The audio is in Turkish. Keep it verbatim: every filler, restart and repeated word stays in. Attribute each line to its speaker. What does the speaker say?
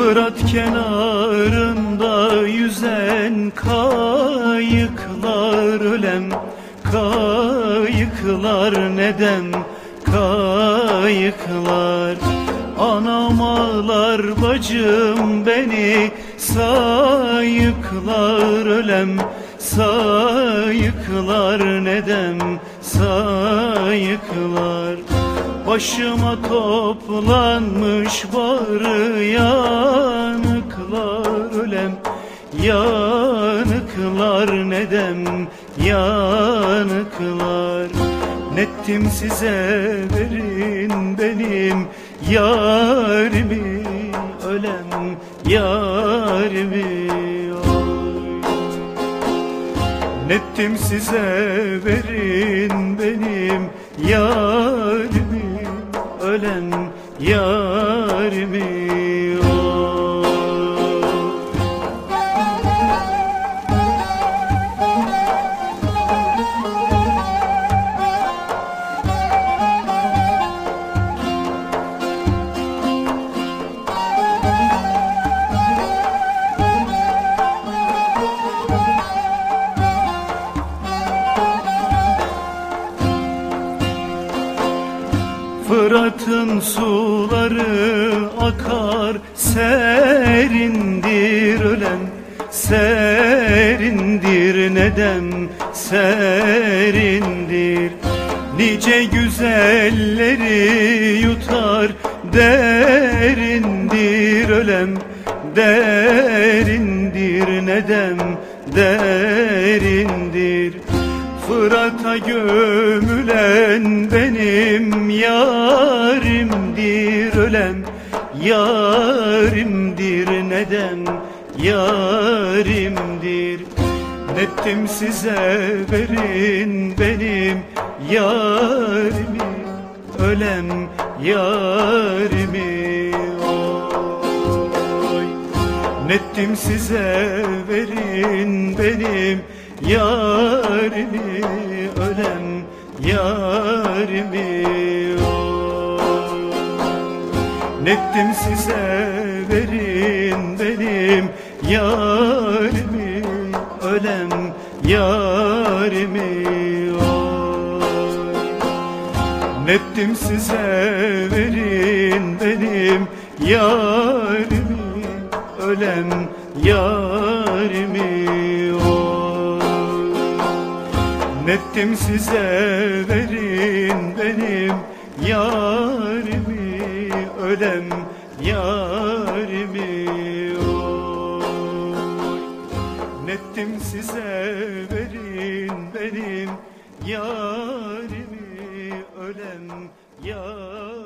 Speaker 1: Fırat kenarında yüzen kayıklar ölem, kayıklar nedem, kayıklar. Anam ağlar bacım beni sayıklar ölem, sayıklar nedem, sayıklar. Başıma toplanmış bağrı yanıklar ölem, yanıklar nedem, yanıklar. Nettim size verin benim yarimi ölem, yarimi. Nettim size verin benim yarimi ölem, yarimi. Fırat'ın suları akar serindir ölem, serindir nedem, serindir. Nice güzelleri yutar derindir ölem, derindir nedem, derindir. Fırat'a gömülen benim yarimdir ölem, yarimdir nedem, yarimdir. Nettim size verin benim yarimi ölem, yarimi. Oy. Nettim size verin benim yarimi ölem, yarimi. Nettim size verin benim yarimi ölem, yarimi. Nettim size verin benim yarimi ölem, yarimi. Nettim size verin benim yarimi ölem, yarimi. Nettim size verin benim yarimi ölem, yarimi.